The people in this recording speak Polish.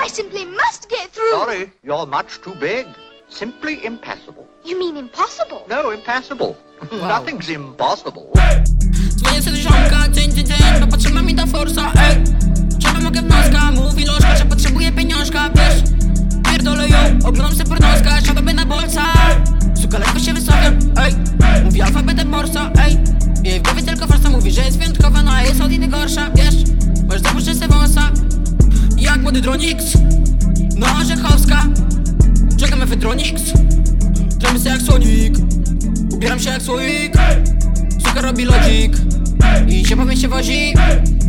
I simply must get through. Sorry, you're much too big. Simply impassable. You mean impossible? No, impassable. Nothing's impossible. Dzwonię sobie do ziomka, dzień, bo potrzeba mi do forsa, ej. Czego mogę w noska, mówi lożka, że potrzebuje pieniążka, wiesz. Pierdolę ją, oglądam se pornoska, siadamy na bolca. Suka lekko się wysowia, ej. Mówi alfabetem morsa, ej. Jej w głowie tylko farsa, mówi, że jest wyjątkowa, no a jest od innych gorsza, wiesz. Możesz zapuszczyć se wąsa, jak młody Dronix. No Orzechowska, czekamy Fedronix. Dramy se jak Sonic, ubieram się jak słoik. Suka robi lodzik i się po mieście wozi.